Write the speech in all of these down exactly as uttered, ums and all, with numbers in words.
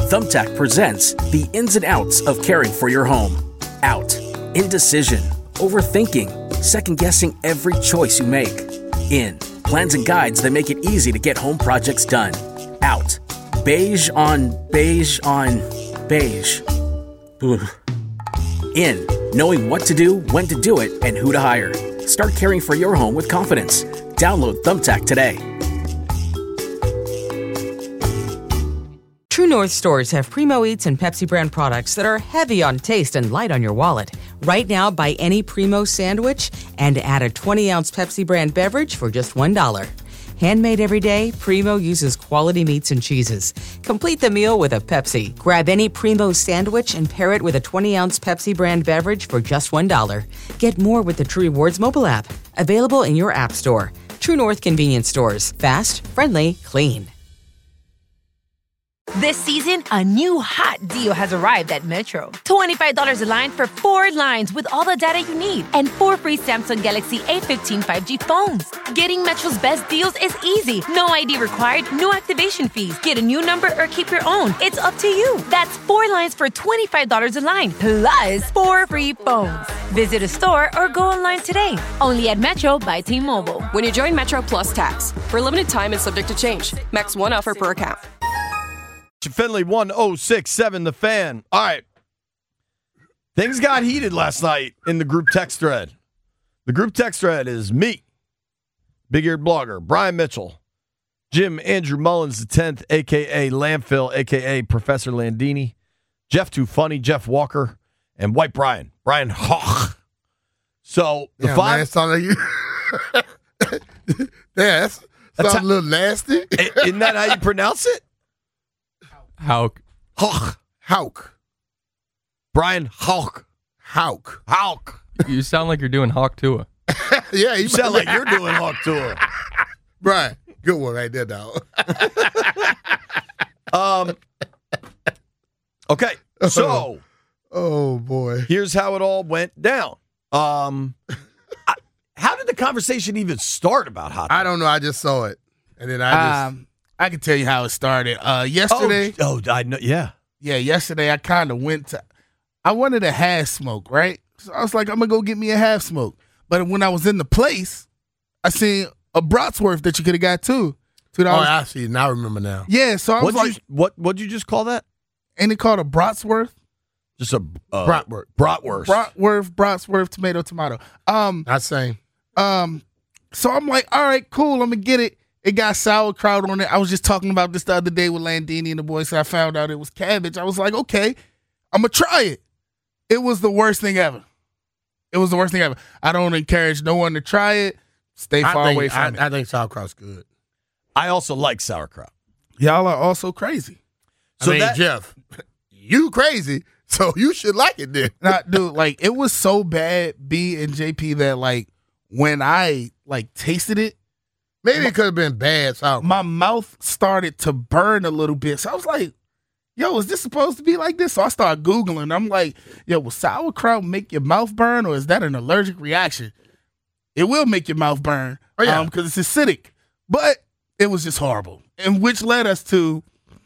Thumbtack presents the ins and outs of caring for your home. Out. Indecision. Overthinking. Second-guessing every choice you make. In. Plans and guides that make it easy to get home projects done. Out. Beige on beige on beige. Ugh. In. Knowing what to do, when to do it, and who to hire. Start caring for your home with confidence. Download Thumbtack today. True North stores have Primo Eats and Pepsi brand products that are heavy on taste and light on your wallet. Right now, buy any Primo sandwich and add a twenty-ounce Pepsi brand beverage for just one dollar. Handmade every day, Primo uses quality meats and cheeses. Complete the meal with a Pepsi. Grab any Primo sandwich and pair it with a twenty-ounce Pepsi brand beverage for just one dollar. Get more with the True Rewards mobile app. Available in your app store. True North convenience stores. Fast, friendly, clean. This season, a new hot deal has arrived at Metro. twenty-five dollars a line for four lines with all the data you need and four free Samsung Galaxy A fifteen five G phones. Getting Metro's best deals is easy. No I D required, no activation fees. Get a new number or keep your own. It's up to you. That's four lines for twenty-five dollars a line, plus four free phones. Visit a store or go online today. Only at Metro by T-Mobile. When you join Metro Plus Tax. For a limited time and subject to change. Max one offer per account. Finley one oh six point seven, The Fan. All right. Things got heated last night in the group text thread. The group text thread is me, big-eared blogger, Brian Mitchell, Jim Andrew Mullins the tenth, a k a. Landfill, a k a. Professor Landini, Jeff Too Funny, Jeff Walker, and White Brian, Brian Hoch. So, the yeah, five... Man, sound like you... yeah, that's, that's sounds how... a little nasty. Isn't that how you pronounce it? Hauk. Hauk. Hauk. Brian Hauk. Hauk. Hauk. You sound like you're doing Hawk Tua. Yeah, you sound like you're doing Hawk Tua. Brian, good one right there, dog. um. Okay, so. Oh, boy. Here's how it all went down. Um, I, how did the conversation even start about hot dogs? I don't know. I just saw it. And then I just. Um, I can tell you how it started. Uh, yesterday. Oh, oh I know. Yeah. Yeah, yesterday I kind of went to. I wanted a half smoke, right? So I was like, I'm going to go get me a half smoke. But when I was in the place, I seen a Bratwurst that you could have got too. two dollars. Oh, I see. Now I remember now. Yeah, so I was what'd like. You, what What'd you just call that? Ain't it called a Bratwurst? Just a uh, Bratwurst. Bratwurst. Bratwurst, Bratwurst, tomato, tomato. Um, Not same. Um, so I'm like, all right, cool. I'm gonna get it. It got sauerkraut on it. I was just talking about this the other day with Landini and the boys. So I found out it was cabbage. I was like, okay, I'm gonna try it. It was the worst thing ever. It was the worst thing ever. I don't encourage no one to try it. Stay far I think, away from I, it. I think sauerkraut's good. I also like sauerkraut. Y'all are also crazy. So I mean, that, Jeff, you crazy. So you should like it then. Nah, dude, like it was so bad, B and J P, that like when I like tasted it, maybe it could have been bad sauerkraut. My mouth started to burn a little bit. So I was like, yo, is this supposed to be like this? So I started Googling. I'm like, yo, will sauerkraut make your mouth burn, or is that an allergic reaction? It will make your mouth burn. Oh, yeah. um, because it's acidic. But it was just horrible. And which led us to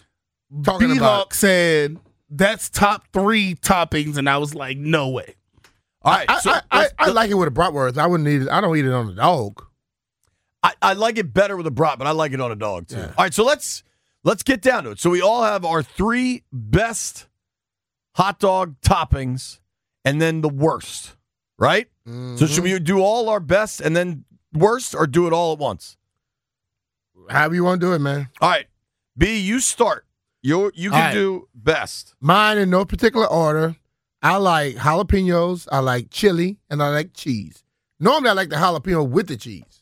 Talking B-Hawk about said that's top three toppings, and I was like, no way. All right, I, so I, I, I like it with a bratwurst. I wouldn't eat it. I don't eat it on a dog. I, I like it better with a brat, but I like it on a dog too. Yeah. All right, so let's let's get down to it. So we all have our three best hot dog toppings, and then the worst, right? Mm-hmm. So should we do all our best and then worst, or do it all at once? However you want to do it, man. All right, B, you start. You you can All right. do best. Mine in no particular order. I like jalapenos, I like chili, and I like cheese. Normally, I like the jalapeno with the cheese.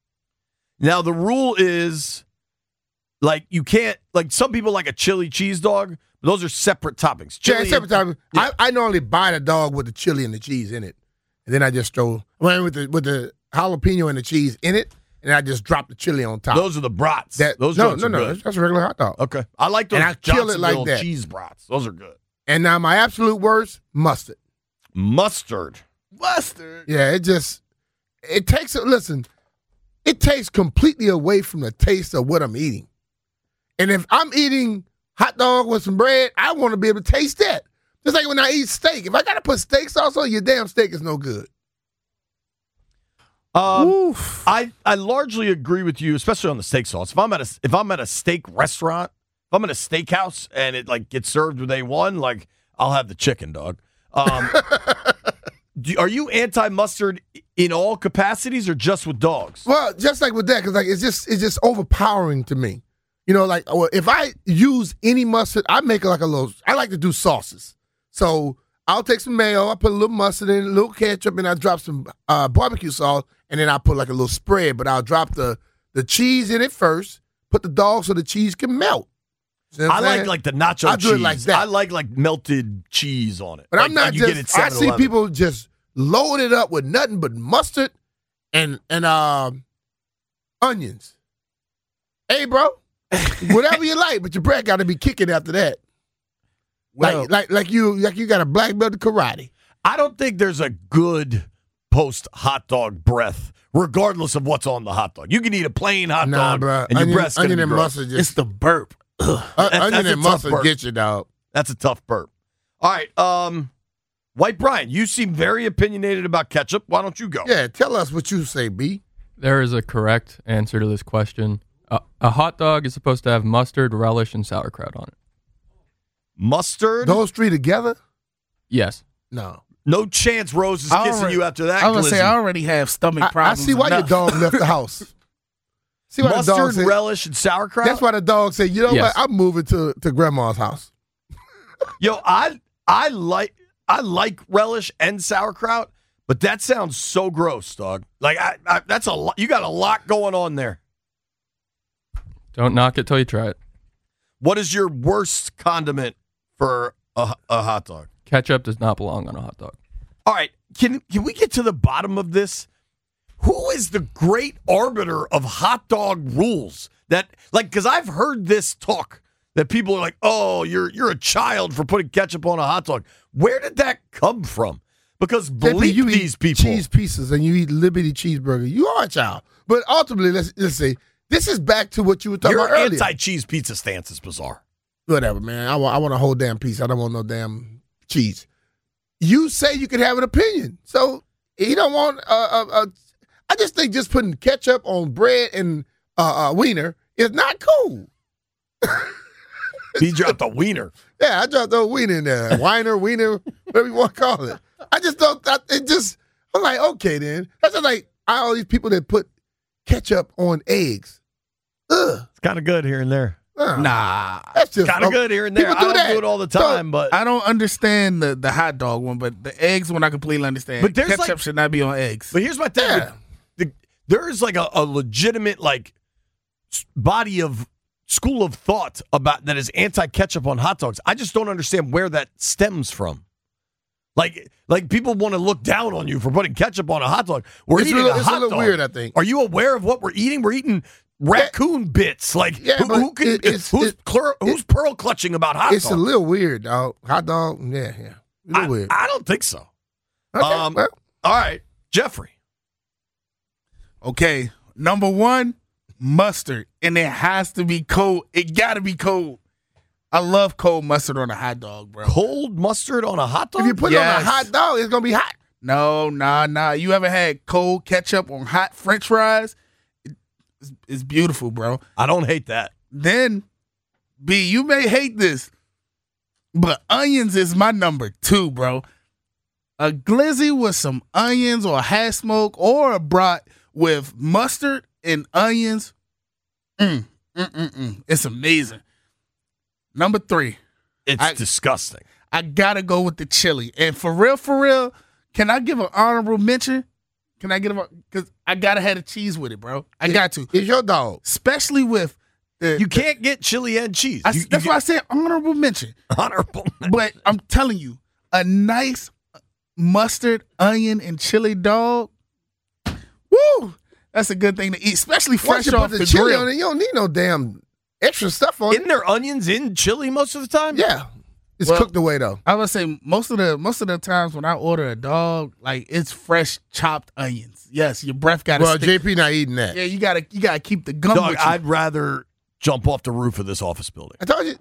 Now, the rule is, like, you can't, like, some people like a chili cheese dog, but those are separate toppings. Yeah, Chili separate and- toppings. I, I normally buy the dog with the chili and the cheese in it, and then I just throw well, with the with the jalapeno and the cheese in it, and I just drop the chili on top. Those are the brats. That, those no, joints no, are no, good. that's, that's a regular hot dog. Okay. I like those And I kill it like Johnsonville that. cheese brats. Those are good. And now my absolute worst, mustard. Mustard. Mustard. Yeah, it just, it takes, listen, it takes completely away from the taste of what I'm eating. And if I'm eating hot dog with some bread, I want to be able to taste that. Just like when I eat steak. If I got to put steak sauce on, your damn steak is no good. Um, I, I largely agree with you, especially on the steak sauce. If I'm at a if I'm at a steak restaurant, if I'm at a steakhouse and it like gets served with A one, like I'll have the chicken, dog. Um, do, are you anti-mustard in all capacities or just with dogs? Well, just like with that, because like it's just it's just overpowering to me. You know, like if I use any mustard, I make it like a little. I like to do sauces, so I'll take some mayo, I put a little mustard in, a little ketchup, and I drop some uh, barbecue sauce, and then I put like a little spread. But I'll drop the the cheese in it first, put the dog so the cheese can melt. You know I like like the nacho I cheese. do it like that. I like like melted cheese on it. But like, I'm not like you just. get it I see people just load it up with nothing but mustard and and um, onions. Hey, bro, whatever you like, but your breath got to be kicking after that. Well, like like like you like you got a black belt in karate. I don't think there's a good post hot dog breath, regardless of what's on the hot dog. You can eat a plain hot Nah, dog, bro. and your onion, breath's gonna onion be and gross. mustard. Just, it's the burp. uh, That's- onion that's a and tough mustard burp. get you, dog. That's a tough burp. All right, um, White Brian, you seem very opinionated about ketchup. Why don't you go? Yeah, tell us what you say, B. There is a correct answer to this question. Uh, a hot dog is supposed to have mustard, relish, and sauerkraut on it. Mustard? Those three together? Yes. No. No chance Rose is I kissing already- you after that, I was gonna say Glizzy. I already have stomach I, I problems. see why enough. your dog left the house. See why the dog Mustard, said, relish, and sauerkraut? That's why the dog said, you know Yes. what? I'm moving to, to grandma's house. Yo, I I like I like relish and sauerkraut, but that sounds so gross, dog. Like I, I that's a lot. You got a lot going on there. Don't knock it till you try it. What is your worst condiment for a, a hot dog? Ketchup does not belong on a hot dog. All right, can can we get to the bottom of this? Who is the great arbiter of hot dog rules? That like because I've heard this talk that people are like, "Oh, you're you're a child for putting ketchup on a hot dog." Where did that come from? Because believe you these eat people, cheese pieces and you eat Liberty cheeseburger. You are a child. But ultimately, let's, let's say, this is back to what you were talking your about earlier. anti-cheese pizza stance is bizarre. Whatever, man. I want, I want a whole damn piece. I don't want no damn cheese. You say you can have an opinion. So you don't want uh, uh, uh, I just think just putting ketchup on bread and uh, uh, wiener is not cool. He dropped a wiener. Yeah, I dropped the wiener in there. Weiner, wiener, whatever you want to call it. I just don't, I, it just, I'm like, okay then. That's just like all these people that put ketchup on eggs. Ugh. It's kind of good here and there. Uh, Nah, That's just Kind of good here and there. People I do don't that. do it all the So, time, but I don't understand the, the hot dog one, but the eggs one I completely understand. But there's Ketchup like- should not be on eggs. but here's my thing. Yeah. The, there is like a, a legitimate like s- body of school of thought about that is anti-ketchup on hot dogs. I just don't understand where that stems from. Like, like people want to look down on you for putting ketchup on a hot dog. We're It's a eating little- a it's a hot little dog. weird, I think. Are you aware of what we're eating? We're eating raccoon bits. Like, Yeah, who, but who can? it- it's- who's it- clear, who's pearl clutching about hot It's dogs? a little weird, dog. Hot dog, yeah, yeah. A little I, weird. I don't think so. Okay, um, well, All right, Jeffrey. Okay, number one, mustard, and it has to be cold. It got to be cold. I love cold mustard on a hot dog, bro. Cold mustard on a hot dog? if you put it on Yes. a hot dog, it's going to be hot. No, nah, nah. You ever had cold ketchup on hot French fries? It's, it's beautiful, bro. I don't hate that. Then, B, you may hate this, but onions is my number two, bro. A glizzy with some onions or a hash smoke or a brat with mustard and onions. Mm, mm, mm, mm. It's amazing. Number three, It's I- disgusting. I gotta go with the chili. And for real, for real, can I give an honorable mention? Can I get a because I gotta have the cheese with it, bro. I got to, It's your dog. especially with the. You can't get chili and cheese. I, You- you that's why I get said honorable mention. honorable. But I'm telling you, a nice mustard, onion, and chili dog. Woo! That's a good thing to eat, especially Once fresh you off put the, the chili grill. on it, you don't need no damn extra stuff on Isn't there onions in chili most of the time? it. Yeah. It's Well, cooked away, though. I would say most of the most of the times when I order a dog, like it's fresh chopped onions. Yes, your breath got to Well, stick. J P not eating that. Yeah, you gotta you gotta keep the gum Dog, with you. I'd rather jump off the roof of this office building. I told you.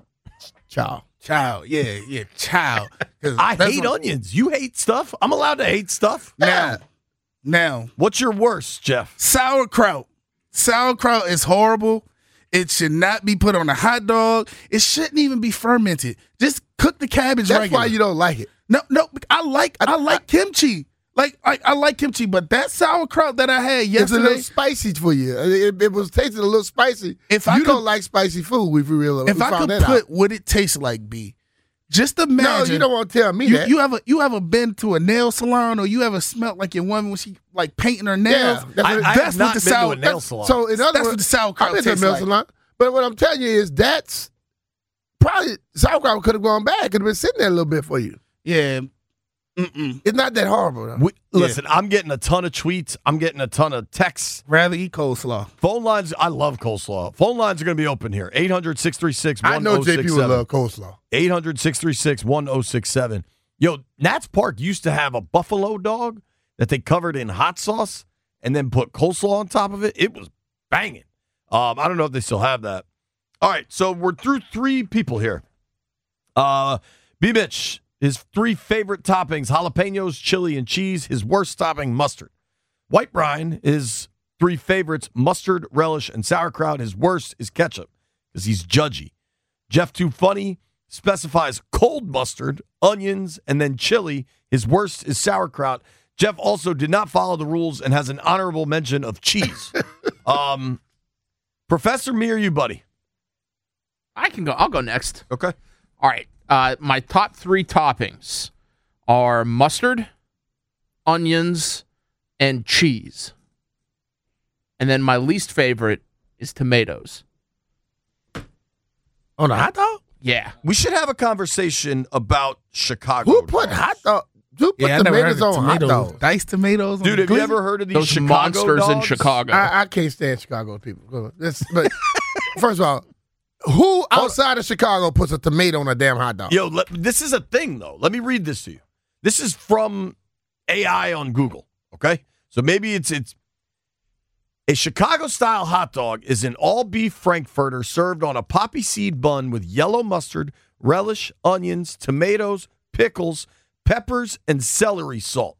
Child. Child, yeah, yeah, child. 'Cause I that's hate what- onions. You hate stuff? I'm allowed to hate stuff? Now, now, What's your worst, Jeff? sauerkraut. Sauerkraut is horrible. It should not be put on a hot dog. It shouldn't even be fermented. Just cook the cabbage That's regular. why you don't like it. No, no, I like I like kimchi. Like I, I like kimchi, but that sauerkraut that I had It's a yesterday, little spicy for you. It, it was tasting a little spicy. If you I could- don't like spicy food, if you realize, if we I found could that put out. what it tastes like, B, just No, imagine. you don't want to tell me you, that. you ever you ever been to a nail salon or you ever smelt like your woman when she like painting her nails? Yeah, that's I, what- I have that's what not the been sour- to a nail that's- salon. So in other That's words, what the sauerkraut I've been to a tastes nail like. salon, but what I'm telling you is that's probably sauerkraut could have gone bad. Could have been sitting there a little bit for you. Yeah. Mm-mm. It's not that horrible. Though. We, listen, I'm getting a ton of tweets. I'm getting a ton of texts. Rather eat coleslaw. Phone lines, I love coleslaw. Phone lines are going to be open here. eight hundred, six three six, I one know oh J six P would seven. love coleslaw. eight hundred, six three six, one oh six seven. Yo, Nats Park used to have a buffalo dog that they covered in hot sauce and then put coleslaw on top of it. It was banging. Um, I don't know if they still have that. All right, so we're through three people here. Uh, B-Mitch, his three favorite toppings, jalapenos, chili, and cheese. His worst topping, mustard. White Brian, his three favorites, mustard, relish, and sauerkraut. His worst is ketchup because he's judgy. Jeff Too Funny specifies cold mustard, onions, and then chili. His worst is sauerkraut. Jeff also did not follow the rules and has an honorable mention of cheese. um, Professor, me or you, buddy? I can go. I'll go next. Okay. All right. Uh, my top three toppings are mustard, onions, and cheese. And then my least favorite is tomatoes. On a hot dog? Yeah. We should have a conversation about Chicago. Who put dogs. hot dog? Who put Yeah, I never heard tomatoes of on hot tomatoes. dogs? Diced tomatoes. on Dude, have you glizzy? ever heard of these Those Chicago monsters in dogs? Chicago. I, I can't stand Chicago people. That's, but first of all, who outside of Chicago puts a tomato on a damn hot dog? Yo, let, this is a thing, though. Let me read this to you. This is from A I on Google, okay? So maybe it's it's a Chicago-style hot dog is an all-beef frankfurter served on a poppy seed bun with yellow mustard, relish, onions, tomatoes, pickles, peppers, and celery salt.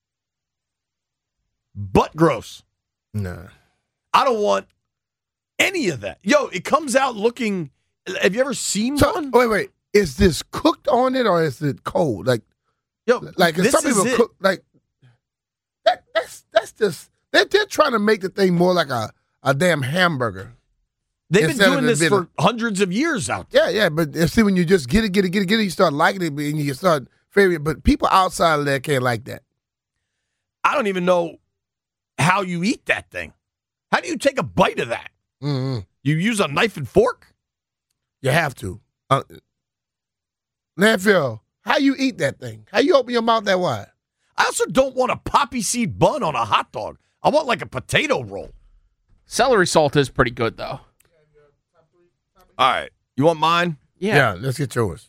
Butt gross. Nah. I don't want any of that. Yo, it comes out looking. Have you ever seen So one? wait, wait. Is this cooked on it or is it cold? Like, Yo, like 'cause this some is people it. cook like that. That's that's just they're, they're trying to make the thing more like a, a damn hamburger. They've been instead of doing it this being for hundreds of years out there. Yeah, yeah. But uh, see, when you just get it, get it, get it, get it, you start liking it, and you start favoring. But people outside of there can't like that. I don't even know how you eat that thing. How do you take a bite of that? Mm-hmm. You use a knife and fork? You have to. Uh, Landfill, how you eat that thing? How you open your mouth that wide? I also don't want a poppy seed bun on a hot dog. I want like a potato roll. Celery salt is pretty good, though. All right. You want mine? Yeah. let's get yours.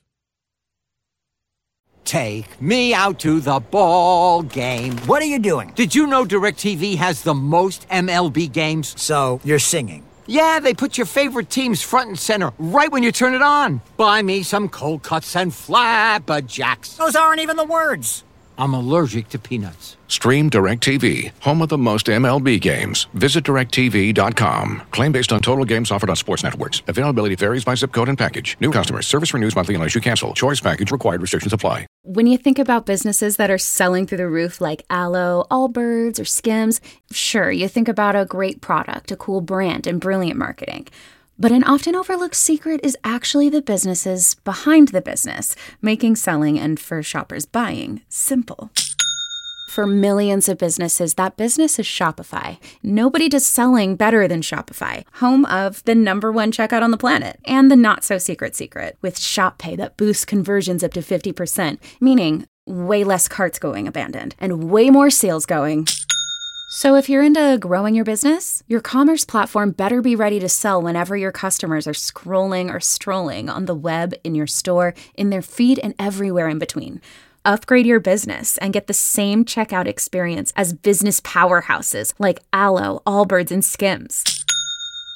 Take me out to the ball game. What are you doing? Did you know DirecTV has the most M L B games? So, you're singing. Yeah, they put your favorite teams front and center right when you turn it on. Buy me some cold cuts and flapjacks. Those aren't even the words. I'm allergic to peanuts. Stream DirecTV, home of the most M L B games. Visit direct T V dot com. Claim based on total games offered on sports networks. Availability varies by zip code and package. New customers. Service renews monthly unless you cancel. Choice package required. Restrictions apply. When you think about businesses that are selling through the roof like Aloe, Allbirds, or Skims, sure, you think about a great product, a cool brand, and brilliant marketing. But an often overlooked secret is actually the businesses behind the business, making selling and, for shoppers, buying simple. For millions of businesses, that business is Shopify. Nobody does selling better than Shopify, home of the number one checkout on the planet and the not-so-secret secret with Shop Pay that boosts conversions up to fifty percent, meaning way less carts going abandoned and way more sales going. So if you're into growing your business, your commerce platform better be ready to sell whenever your customers are scrolling or strolling on the web, in your store, in their feed, and everywhere in between. Upgrade your business and get the same checkout experience as business powerhouses like Aloe, Allbirds, and Skims.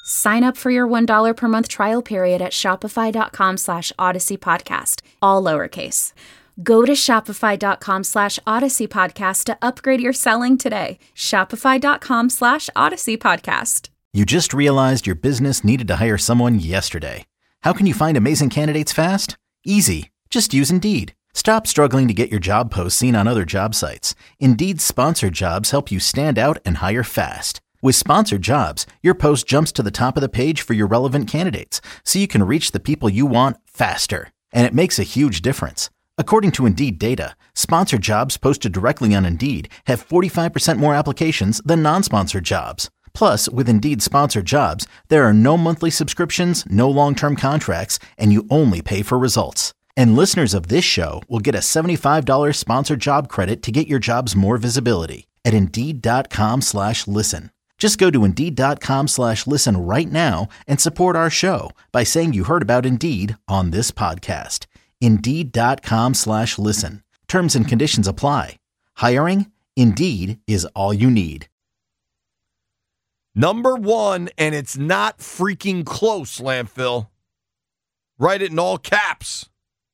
Sign up for your one dollar per month trial period at shopify.com slash Odyssey Podcast, all lowercase. Go to shopify.com slash Odyssey Podcast to upgrade your selling today. Shopify.com slash Odyssey Podcast. You just realized your business needed to hire someone yesterday. How can you find amazing candidates fast? Easy. Just use Indeed. Stop struggling to get your job posts seen on other job sites. Indeed's sponsored jobs help you stand out and hire fast. With sponsored jobs, your post jumps to the top of the page for your relevant candidates, so you can reach the people you want faster. And it makes a huge difference. According to Indeed data, sponsored jobs posted directly on Indeed have forty-five percent more applications than non-sponsored jobs. Plus, with Indeed sponsored jobs, there are no monthly subscriptions, no long-term contracts, and you only pay for results. And listeners of this show will get a seventy-five dollars sponsored job credit to get your jobs more visibility at Indeed.com slash listen. Just go to Indeed.com slash listen right now and support our show by saying you heard about Indeed on this podcast. Indeed.com slash listen. Terms and conditions apply. Hiring? Indeed is all you need. Number one, and it's not freaking close, Landfill. Write it in all caps.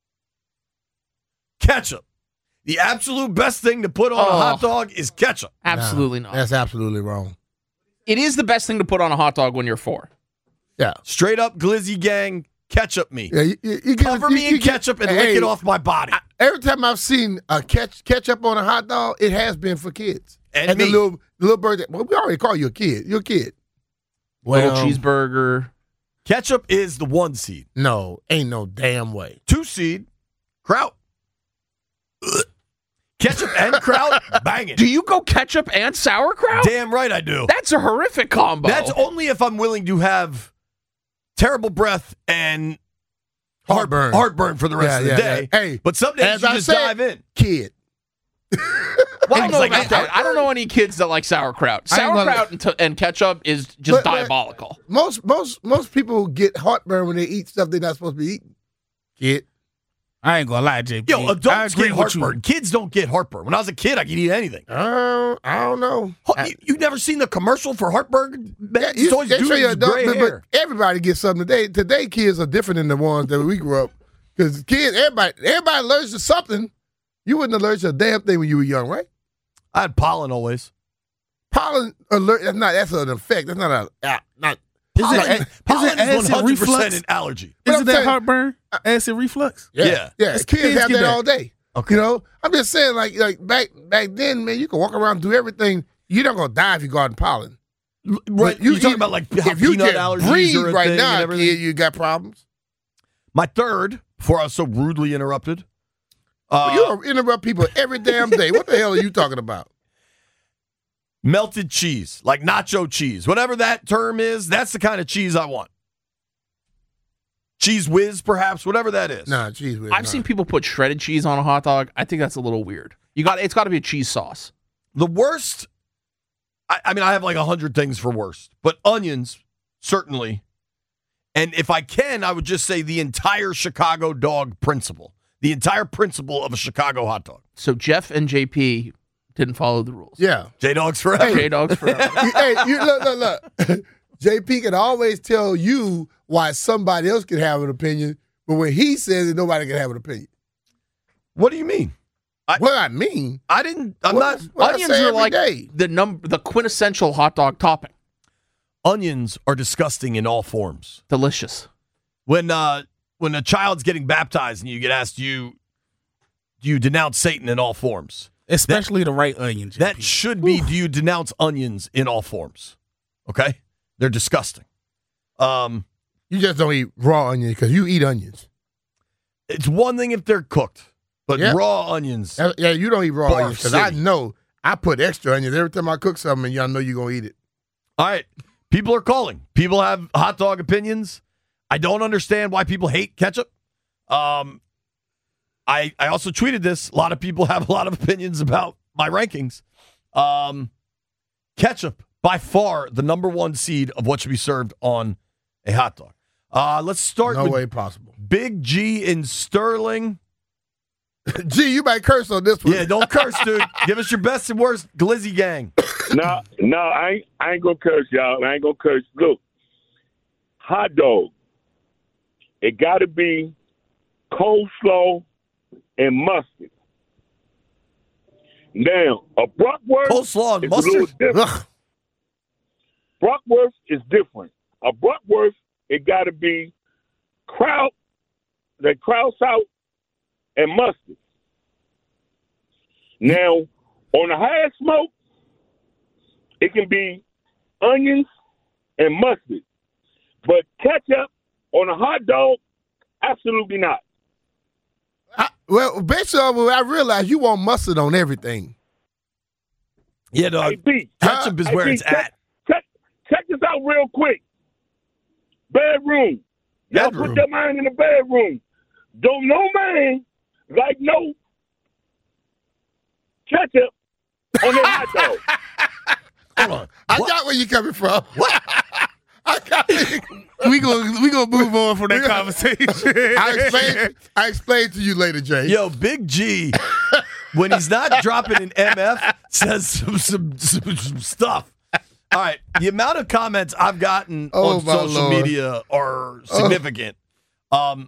Ketchup. The absolute best thing to put on Oh. a hot dog is ketchup. Absolutely No, not. That's absolutely wrong. It is the best thing to put on a hot dog when you're four. Yeah. Straight up Glizzy gang, ketchup me. Yeah, you, you, you Cover get, me you, in you get- ketchup and hey, lick it off my body. I- every time I've seen a ketch, ketchup on a hot dog, it has been for kids. And the me. little the little bird. That, well, we already call you a kid. You're a kid. Little cheeseburger. Ketchup is the one seed. No, ain't no damn way. Two seed, kraut. Ugh. Ketchup and kraut, banging. Do you go ketchup and sauerkraut? Damn right I do. That's a horrific combo. That's only if I'm willing to have terrible breath and Heartburn. heartburn for the rest Yeah, of the yeah, day. yeah. Hey, but some days as you I just said, dive in. Kid. Well, I don't know Like, about that. I don't know any kids that like sauerkraut. I ain't gonna- Sauerkraut and, t- and ketchup is just But- but- diabolical. Most most most people get heartburn when they eat stuff they're not supposed to be eating. Kid. I ain't gonna lie, J P. Yo, I adults agree get with you. heartburn. Kids don't get heartburn. When I was a kid, I could eat anything. Uh, I don't know. Ho- you, you never seen the commercial for heartburn? Yeah, It's you, always they show dudes you with adult, gray but, hair. but everybody gets something today. Today, kids are different than the ones that we grew up. Because kids, everybody, everybody allergic to something. You wasn't allergic to a damn thing when you were young, right? I had pollen always. Pollen alert. That's not. That's an effect. That's not a. Uh, not. Pollen, it- pollen is it is acid one hundred percent reflux? an allergy. But Isn't I'm that saying- heartburn? Acid reflux? Yeah, Yeah. yeah. It's Kids, kids have get that, that. all day. Okay. You know, I'm just saying, like, like back back then, man, you can walk around and do everything. You're not gonna die if you go out in pollen. Right. You You talking eat- about like how if you peanut get allergies breathe are a right thing now, and everything? kid, you got problems. My third, before I was so rudely interrupted. Uh, you interrupt people every damn day. What the hell are you talking about? melted cheese, like nacho cheese, whatever that term is. That's the kind of cheese I want. Cheese whiz, perhaps, whatever that is. Nah, cheese whiz. I've nah. seen people put shredded cheese on a hot dog. I think that's a little weird. You got it's got to be a cheese sauce. The worst, I, I mean, I have like a hundred things for worst, but onions, certainly. And if I can, I would just say the entire Chicago dog principle, the entire principle of a Chicago hot dog. So Jeff and J P didn't follow the rules. Yeah. J-Dogs forever. J-Dogs forever. hey, you, look, look, look. J P can always tell you why somebody else can have an opinion, but when he says it, nobody can have an opinion. What do you mean? I, what I mean? I didn't, I'm what, not, what I Onions say are every like day. the num the quintessential hot dog topping. onions are disgusting in all forms. Delicious. When uh, when a child's getting baptized and you get asked, do you, do you denounce Satan in all forms? Especially the right onion, J P. That should be, do you denounce onions in all forms? Okay? They're disgusting. Um, You just don't eat raw onions because you eat onions. It's one thing if they're cooked, but Yeah. raw onions. Uh, Yeah, you don't eat raw Barf onions because I City. know I put extra onions every time I cook something, and y'all know you're going to eat it. All right. People are calling. People have hot dog opinions. I don't understand why people hate ketchup. Um, I I also tweeted this. A lot of people have a lot of opinions about my rankings. Um, ketchup, by far the number one seed of what should be served on a hot dog. Uh, let's start No with way possible. Big G in Sterling. Gee, you might curse on this one. Yeah, don't curse, dude. Give us your best and worst Glizzy gang. No, no, I ain't, I ain't gonna curse, y'all. I ain't gonna curse. Look, hot dog, it got to be coleslaw and mustard. Now, a Bratwurst coleslaw and is mustard? a little different. Bratwurst is different. A Bratwurst, it got to be kraut, the kraut out, and mustard. Now, on a high smoke, it can be onions and mustard. But ketchup on a hot dog, absolutely not. I, well, based on what I realized, you want mustard on everything. Yeah, dog. Hey, B, ketchup is hey, where B, it's check, at. Check, check this out real quick. Bedroom. Y'all Bedroom. put your mind in the bedroom. Don't no man like no ketchup on their hot dog. Hold on. I got where you coming from. What? I got it. We gonna we gonna move on from that conversation. I explained. I explained to you later, Jay. Yo, Big G, when he's not dropping an M F, says some some, some, some stuff. All right, the amount of comments I've gotten Oh, on my social Lord. media are significant. Um,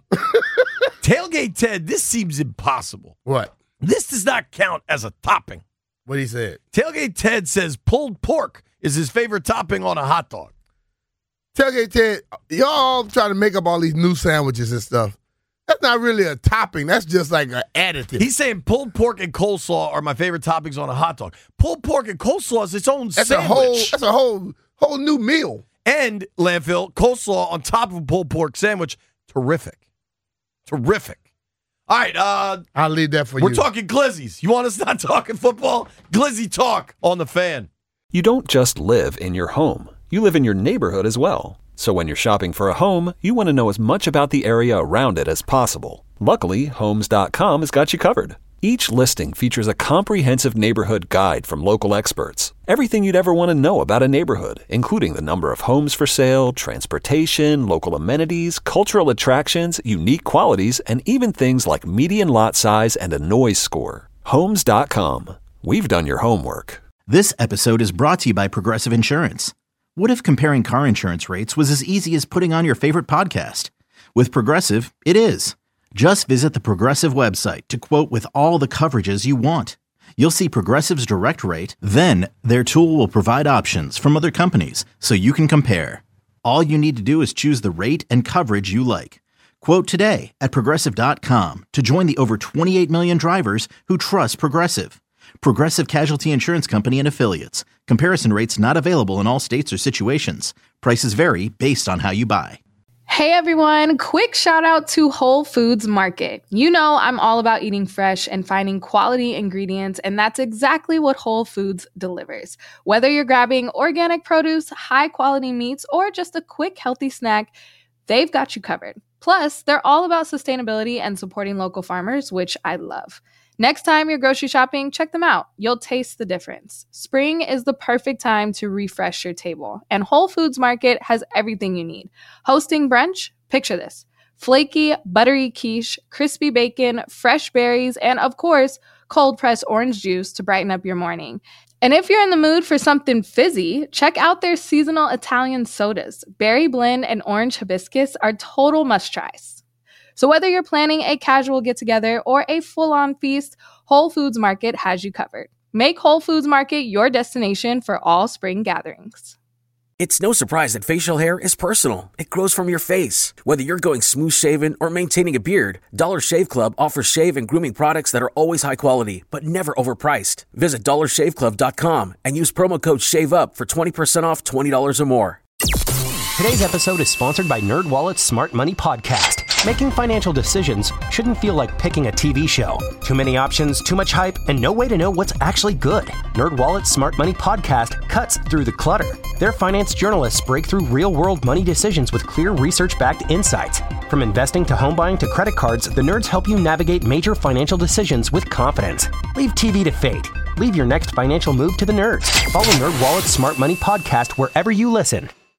Tailgate Ted, this seems impossible. What? This does not count as a topping. What he said? Tailgate Ted says pulled pork is his favorite topping on a hot dog. Tailgate Ted, y'all trying to make up all these new sandwiches and stuff. That's not really a topping. That's just like an additive. He's saying pulled pork and coleslaw are my favorite toppings on a hot dog. Pulled pork and coleslaw is its own that's sandwich. a whole. That's a whole whole new meal. And landfill coleslaw on top of a pulled pork sandwich, terrific, terrific. All right, uh, I'll leave that for we're you. We're talking glizzies. You want us not talking football? Glizzy talk on the Fan. You don't just live in your home. You live in your neighborhood as well. So when you're shopping for a home, you want to know as much about the area around it as possible. Luckily, Homes dot com has got you covered. Each listing features a comprehensive neighborhood guide from local experts. Everything you'd ever want to know about a neighborhood, including the number of homes for sale, transportation, local amenities, cultural attractions, unique qualities, and even things like median lot size and a noise score. Homes dot com. We've done your homework. This episode is brought to you by Progressive Insurance. What if comparing car insurance rates was as easy as putting on your favorite podcast? With Progressive, it is. Just visit the Progressive website to quote with all the coverages you want. You'll see Progressive's direct rate, then their tool will provide options from other companies so you can compare. All you need to do is choose the rate and coverage you like. Quote today at Progressive dot com to join the over twenty-eight million drivers who trust Progressive. Progressive Casualty Insurance Company and Affiliates. Comparison rates not available in all states or situations. Prices vary based on how you buy. Hey everyone, quick shout out to Whole Foods Market. You know I'm all about eating fresh and finding quality ingredients, and that's exactly what Whole Foods delivers. Whether you're grabbing organic produce, high quality meats, or just a quick healthy snack, they've got you covered. Plus, they're all about sustainability and supporting local farmers, which I love. Next time you're grocery shopping, check them out. You'll taste the difference. Spring is the perfect time to refresh your table, and Whole Foods Market has everything you need. Hosting brunch? Picture this. Flaky, buttery quiche, crispy bacon, fresh berries, and of course, cold-pressed orange juice to brighten up your morning. And if you're in the mood for something fizzy, check out their seasonal Italian sodas. Berry blend and orange hibiscus are total must-tries. So whether you're planning a casual get-together or a full-on feast, Whole Foods Market has you covered. Make Whole Foods Market your destination for all spring gatherings. It's no surprise that facial hair is personal. It grows from your face. Whether you're going smooth shaven or maintaining a beard, Dollar Shave Club offers shave and grooming products that are always high quality, but never overpriced. Visit dollar shave club dot com and use promo code SHAVEUP for twenty percent off twenty dollars or more. Today's episode is sponsored by NerdWallet's Smart Money Podcast. Making financial decisions shouldn't feel like picking a T V show. Too many options, too much hype, and no way to know what's actually good. NerdWallet's Smart Money Podcast cuts through the clutter. Their finance journalists break through real-world money decisions with clear research-backed insights. From investing to home buying to credit cards, the nerds help you navigate major financial decisions with confidence. Leave T V to fate. Leave your next financial move to the nerds. Follow NerdWallet's Smart Money Podcast wherever you listen.